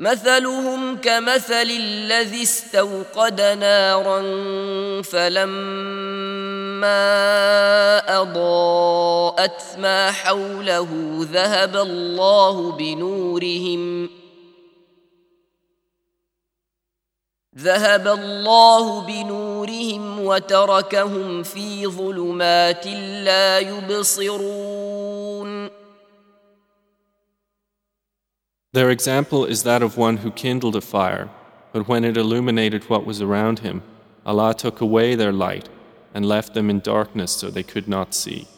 مثلهم كمثل الذي استوقد نارا فلما أضاءت ما حوله ذهب الله بنورهم وتركهم في ظلمات لا يبصرون. Their example is that of one who kindled a fire, but when it illuminated what was around him, Allah took away their light and left them in darkness so they could not see.